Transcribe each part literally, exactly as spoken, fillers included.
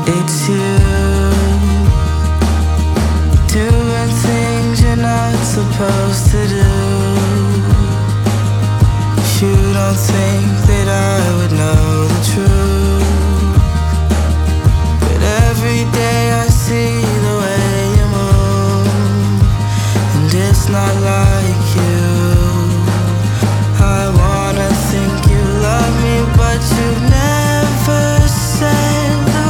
It's you doing things you're not supposed to do. You don't think that I would know the truth, but every day I see the way you move, and it's not like you. I wanna think you love me, but you never said the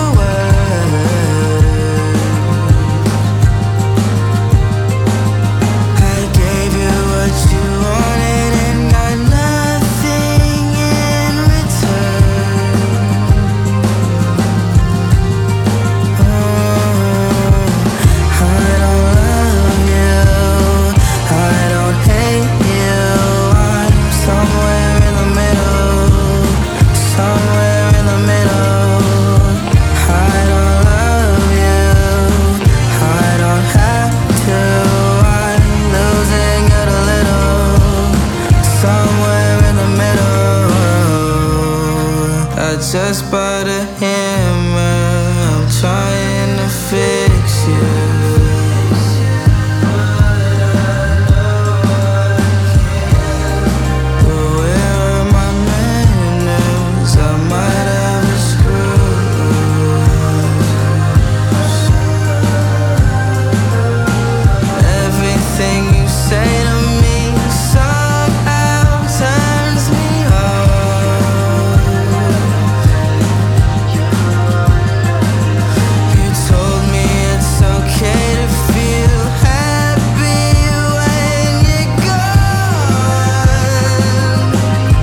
word. I gave you what you wanted and got nothing in return. Oh, I don't love you, I don't hate you. I'm somewhere in the middle, somewhere in the middle. I don't love you, I don't have to. I'm losing it a little, somewhere in the middle. I just bought a hammer, I'm trying to fix you. But where are my manners? I might have a screw. Everything you say to me somehow turns me on. You told me it's okay to feel happy when you're gone.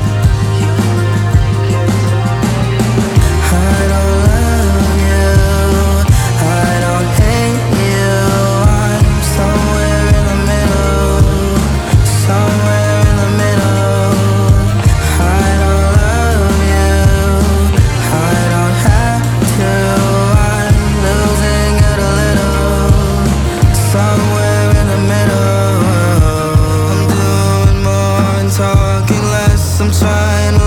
I don't love you, I don't hate you. I'm somewhere in the middle, somewhere in the middle. I don't love you, I don't have to. I'm losing it a little, somewhere in the middle. I'm doing more and talking less. I'm trying to